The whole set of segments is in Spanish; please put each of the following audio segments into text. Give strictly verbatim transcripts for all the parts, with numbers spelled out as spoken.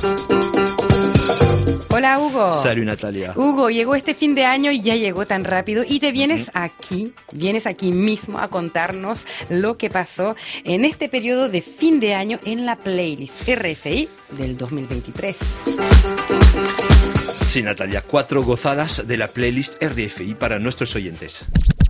Hola, Hugo. Salut, Natalia. Hugo, llegó este fin de año y ya llegó tan rápido y te vienes uh-huh. aquí, vienes aquí mismo a contarnos lo que pasó en este periodo de fin de año en la playlist R F I del dos mil veintitrés. Sí, Natalia, cuatro gozadas de la playlist R F I para nuestros oyentes.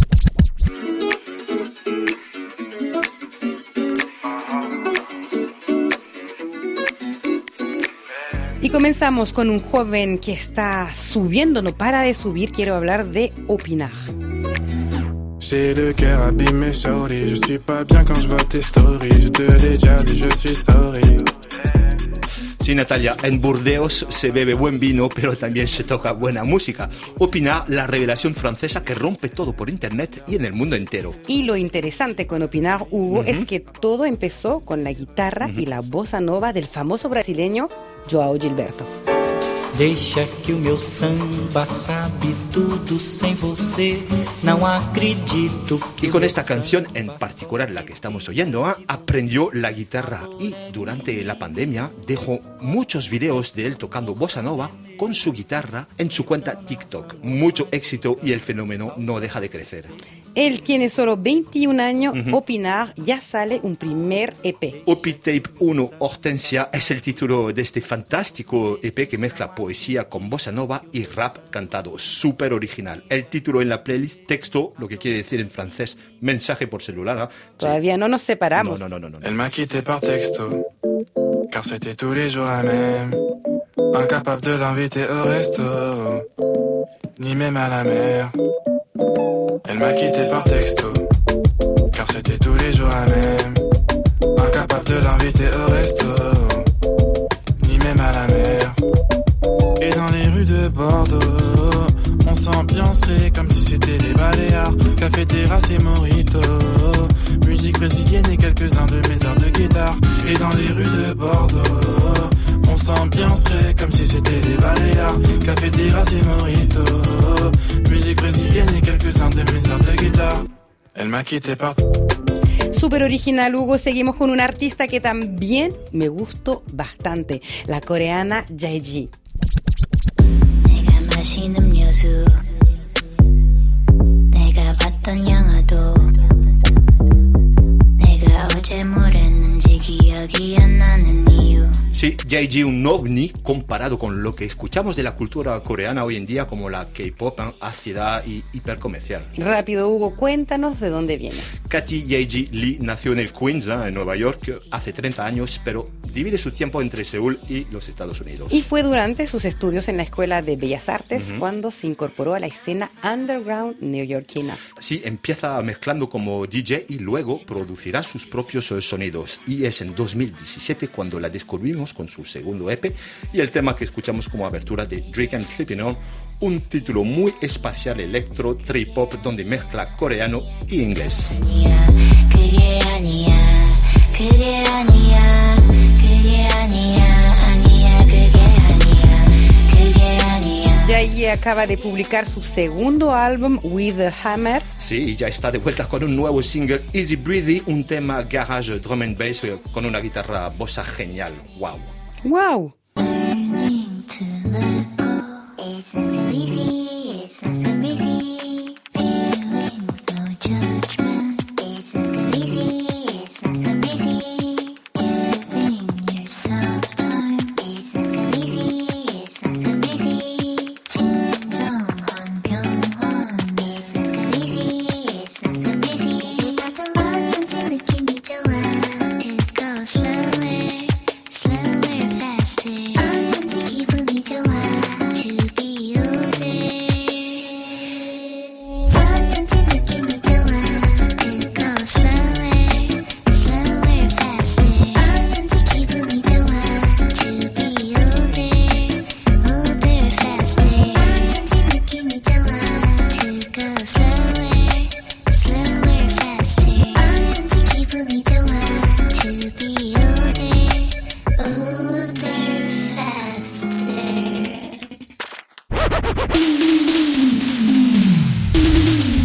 Y comenzamos con un joven que está subiendo, no para de subir. Quiero hablar de Opinar. J'ai le cœur abîmé, sorry. Je suis pas bien quand je vois tes stories. Je te l'ai déjà dit, je suis sorry. Sí, Natalia, en Burdeos se bebe buen vino, pero también se toca buena música. Opinar, la revelación francesa que rompe todo por internet y en el mundo entero. Y lo interesante con Opinar, Hugo, uh-huh. es que todo empezó con la guitarra uh-huh. y la bossa nova del famoso brasileño João Gilberto. Deixa que o meu samba sabe tudo sem você, não acredito que... Y con esta canción, en particular la que estamos oyendo, ¿eh? aprendió la guitarra y durante la pandemia dejó muchos videos de él tocando bossa nova con su guitarra en su cuenta TikTok. Mucho éxito y el fenómeno no deja de crecer. Él tiene solo veintiún años, uh-huh. Opinar, ya sale un primer E P. Opitape uno, Hortensia, es el título de este fantástico E P que mezcla poesía con bossa nova y rap cantado, súper original. El título en la playlist, texto, lo que quiere decir en francés, mensaje por celular. ¿eh? Todavía sí. no nos separamos. No, no, no, no, no. Elle m'a quitté par texto, car c'était tous les jours la même. Incapable de l'inviter au resto, ni même à la mer. Elle m'a quitté par texto, car c'était tous les jours la même. Incapable de l'inviter au resto, ni même à la mer. Et dans les rues de Bordeaux, on s'ambiancerait comme si c'était les Baléares. Café, terrasse et mojito, musique brésilienne et quelques-uns de mes heures de guitare. Et dans les rues de Bordeaux, on s'ambiancerait comme si c'était les Baléares. Café, terrasse et mojito, musique brésilienne y quelques-uns de mis heures de guitarra. Elle m'a quitté par... Súper original, Hugo. Seguimos con una artista que también me gustó bastante, la coreana Jaeji. 내가 마신 음료수 내가 봤던 영화도 내가 어제 뭘 했는지 기억이 안 나는 이유. Sí, Jaeji, un ovni comparado con lo que escuchamos de la cultura coreana hoy en día como la K-pop, ¿eh? ácida y hipercomercial. Rápido, Hugo, cuéntanos de dónde viene. Katy Jaeji Lee nació en el Queens, ¿eh? en Nueva York, hace treinta años, pero divide su tiempo entre Seúl y los Estados Unidos. Y fue durante sus estudios en la Escuela de Bellas Artes uh-huh. cuando se incorporó a la escena underground neoyorquina. Sí, empieza mezclando como D J y luego producirá sus propios sonidos. Y es en dos mil diecisiete cuando la descubrimos con su segundo E P y el tema que escuchamos como abertura de Drake and Sleeping On, un título muy espacial electro trip hop donde mezcla coreano y inglés. Jaeji acaba de publicar su segundo álbum, With the Hammer. Sí, y ya está de vuelta con un nuevo single, Easy Breathy, un tema garage drum and bass con una guitarra bossa genial. ¡Wow! ¡Wow!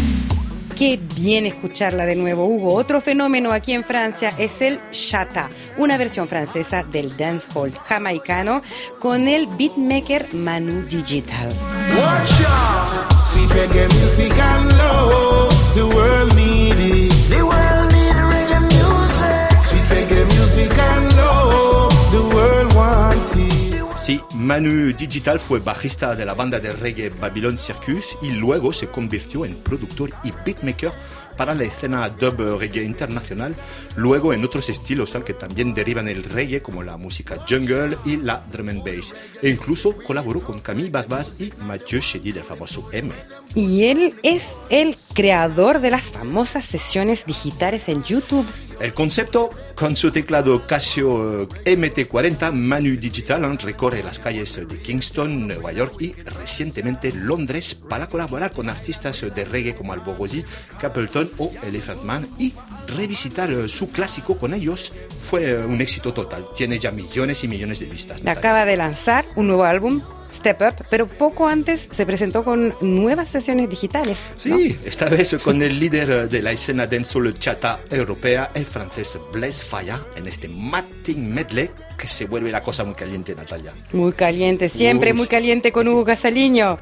Qué bien escucharla de nuevo, Hugo. Otro fenómeno aquí en Francia es el chata, una versión francesa del dancehall jamaicano con el beatmaker Manu Digital. Sweet reggae music and love, the world need it. The world need reggae music. Sweet reggae music and love, the world want it. Sí, Manu Digital fue bajista de la banda de reggae Babylon Circus y luego se convirtió en productor y beatmaker para la escena dub reggae internacional, luego en otros estilos al que también derivan el reggae como la música jungle y la drum and bass, e incluso colaboró con Camille Bass-Bass y Mathieu Chédid del famoso M. Y él es el creador de las famosas sesiones digitales en YouTube. El concepto, con su teclado Casio M T cuarenta, Manu Digital recorre las calles de Kingston, Nueva York y recientemente Londres para colaborar con artistas de reggae como Alborosi, Capleton o Elephant Man y revisitar su clásico con ellos. Fue un éxito total, tiene ya millones y millones de vistas. Acaba de lanzar un nuevo álbum, Step Up, pero poco antes se presentó con nuevas sesiones digitales, ¿no? Sí, esta vez con el líder de la escena dancehall chata europea, el francés Blaise Faya, en este Matin Medley, que se vuelve la cosa muy caliente, Natalia. Muy caliente, siempre Uy. muy caliente con Hugo Casaliño.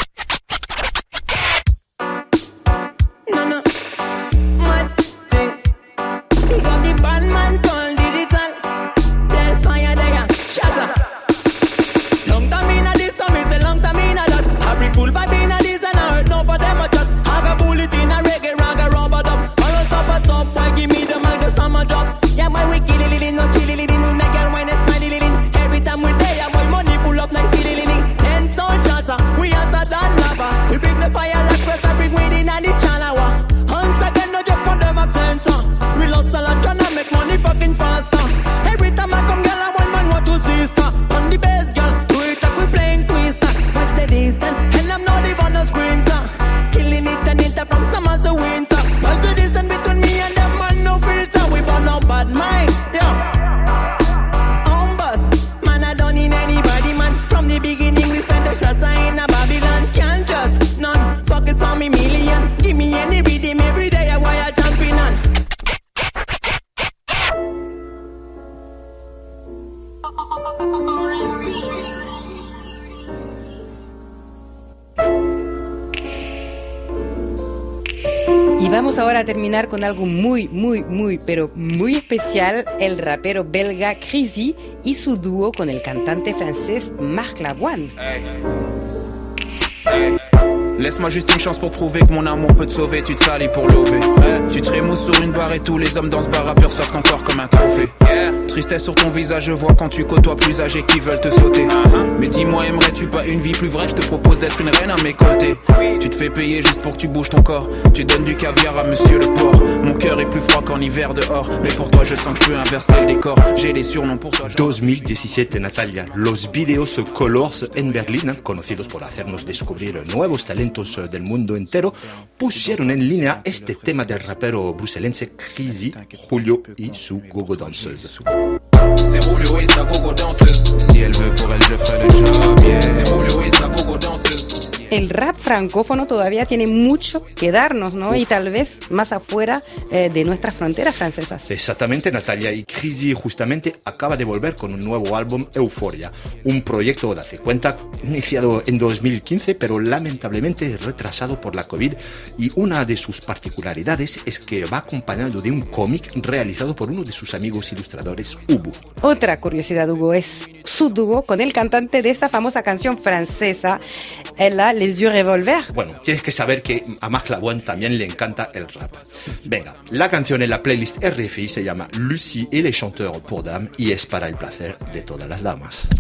Y vamos ahora a terminar con algo muy, muy, muy, pero muy especial, el rapero belga Crazy y su dúo con el cantante francés Marc Lavoine. Hey. Hey. Laisse-moi juste une chance pour prouver que mon amour peut te sauver. Tu te salis pour lever, tu te remousses sur une barre et tous les hommes dans ce bar rappeur sortent encore comme un trophée. Tristesse sur ton visage, je vois quand tu côtoies plus âgés qui veulent te sauter. Mais dis-moi, aimerais-tu pas une vie plus vraie? Je te propose d'être une reine à mes côtés. Tu te fais payer juste pour que tu bouges ton corps. Tu donnes du caviar à monsieur le porc. Mon cœur est plus froid qu'en hiver dehors. Mais pour toi je sens que je peux inverser le décor. J'ai des surnoms pour toi. dos mil diecisiete, Natalia. Los videos Colors en Berlín, conocidos por hacernos descubrir nuevos talentos del mundo entero, pusieron en línea este tema del rapero bruselense Crazy, Julio y su Gogo Danseuse. C'est Julio et sa gogo danseuse. Si elle veut pour elle, je ferai le job, yeah. C'est Julio et sa gogo danseuse. El rap francófono todavía tiene mucho que darnos, ¿no? Uf. Y tal vez más afuera eh, de nuestras fronteras francesas. Exactamente, Natalia. Y Crazy justamente acaba de volver con un nuevo álbum, Euphoria. Un proyecto, date cuenta, iniciado en dos mil quince, pero lamentablemente retrasado por la COVID. Y una de sus particularidades es que va acompañado de un cómic realizado por uno de sus amigos ilustradores, Ubu. Otra curiosidad, Hugo, es su dúo con el cantante de esta famosa canción francesa, la Les Yeux Revolver. Bueno, tienes que saber que a Marc Lavoine también le encanta el rap. Venga, la canción en la playlist R F I se llama Lucie et les chanteurs pour dames y es para el placer de todas las damas.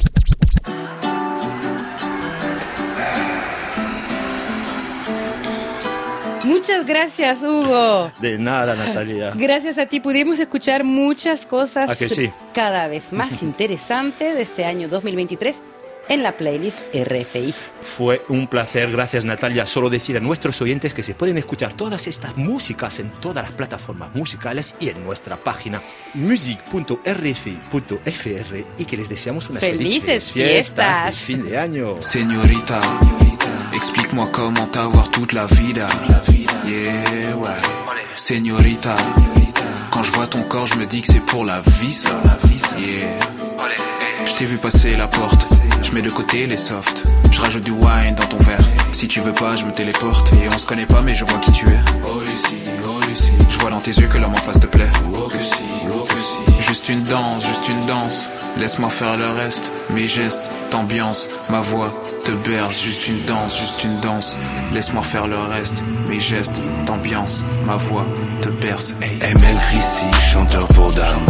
Muchas gracias, Hugo. De nada, Natalia. Gracias a ti pudimos escuchar muchas cosas ¿A que sí? cada vez más interesantes de este año dos mil veintitrés en la playlist R F I. Fue un placer, gracias, Natalia. Solo decir a nuestros oyentes que se pueden escuchar todas estas músicas en todas las plataformas musicales y en nuestra página music punto r f i punto f r y que les deseamos unas felices, felices fiestas. fiestas de fin de año. Señorita, explique-moi comment avoir toute la vida. Yeah, ouais. Señorita, quand je vois ton corps, je me dis que c'est pour la vie ça. Yeah. Je t'ai vu passer la porte, je mets de côté les softs. Je rajoute du wine dans ton verre. Si tu veux pas, je me téléporte. Et on se connaît pas, mais je vois qui tu es. Oh Lucie, oh Lucie. Je vois dans tes yeux que l'homme en face te plaît. Oh que si, oh que si. Juste une danse, juste une danse. Laisse-moi faire le reste. Mes gestes, t'ambiance, ma voix te berce. Juste une danse, juste une danse. Laisse-moi faire le reste. Mes gestes, t'ambiance, ma voix te berce. Hey. M L Chrissy, chanteur pour dames.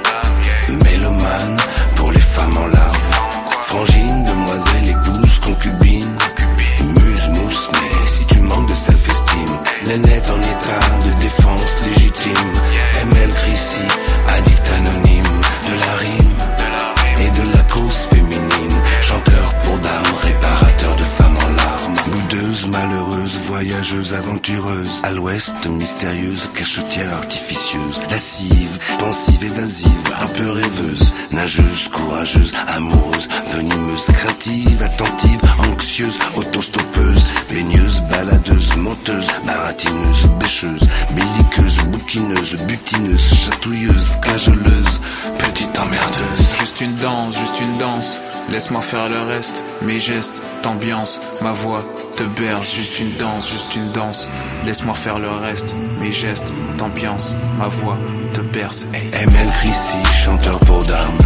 Mélomane pour les femmes en larmes. Frangine, demoiselle, épouse, concubine. Muse, mousse, mais si tu manques de self-esteem. Nénette en état de défense légitime. M L Chrissy, addict anonyme. De la rime et de la cause féminine. Chanteur pour dames, réparateur de femmes en larmes. Boudeuse, malheureuse, voyageuse, aventureuse. À l'ouest, mystérieuse, cachetière artificieuse. Lascive, pensive, évasive, un peu rêveuse. Nageuse, courageuse, amoureuse, venimeuse, craintive, attentive, anxieuse, autostoppeuse. Baigneuse, baladeuse, menteuse, baratineuse, bêcheuse. Belliqueuse, bouquineuse, butineuse, chatouilleuse, cajoleuse, petite emmerdeuse. Juste une danse, juste une danse. Laisse-moi faire le reste. Mes gestes, t'ambiance, ma voix te berce. Juste une danse, juste une danse. Laisse-moi faire le reste. Mes gestes, t'ambiance, ma voix te berce. Hey. M L Chrissy, chanteur pour dames.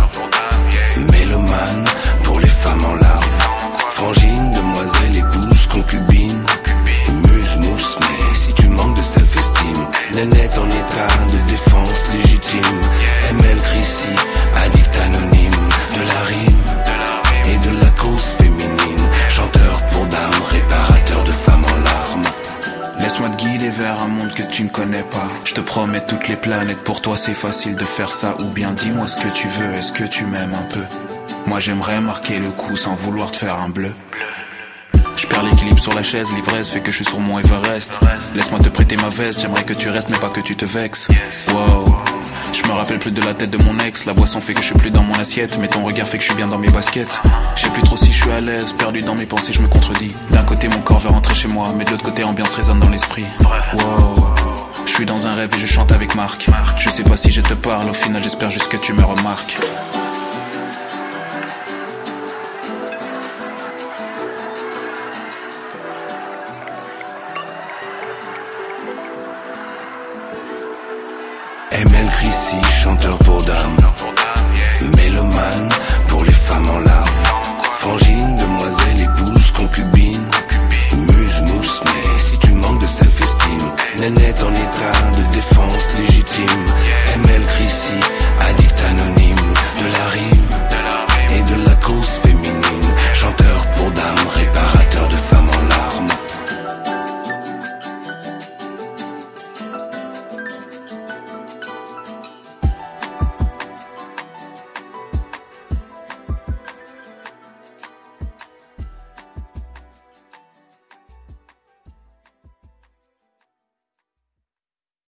Mélomane pour les femmes en larmes. Frangine, demoiselle, épouse, concubine. Muse, mousse, mais si tu manques de self-esteem. Nénette en état de défense légitime. M L Chrissy, addict anonyme. De la rime et de la cause féminine. Chanteur pour dames, réparateur de femmes en larmes. Laisse-moi te guider vers un monde que tu ne connais pas. Je te promets toutes les planètes, pour toi c'est facile de faire ça. Ou bien dis-moi ce que tu veux, est-ce que tu m'aimes un peu? Moi j'aimerais marquer le coup sans vouloir te faire un bleu. Je perds l'équilibre sur la chaise, l'ivresse fait que je suis sur mon Everest. Laisse-moi te prêter ma veste, j'aimerais que tu restes mais pas que tu te vexes. Wow. Je me rappelle plus de la tête de mon ex. La boisson fait que je suis plus dans mon assiette, mais ton regard fait que je suis bien dans mes baskets. Je sais plus trop si je suis à l'aise, perdu dans mes pensées, je me contredis. D'un côté mon corps veut rentrer chez moi, mais de l'autre côté ambiance résonne dans l'esprit. Wow. Je suis dans un rêve et je chante avec Marc. Je sais pas si je te parle, au final j'espère juste que tu me remarques.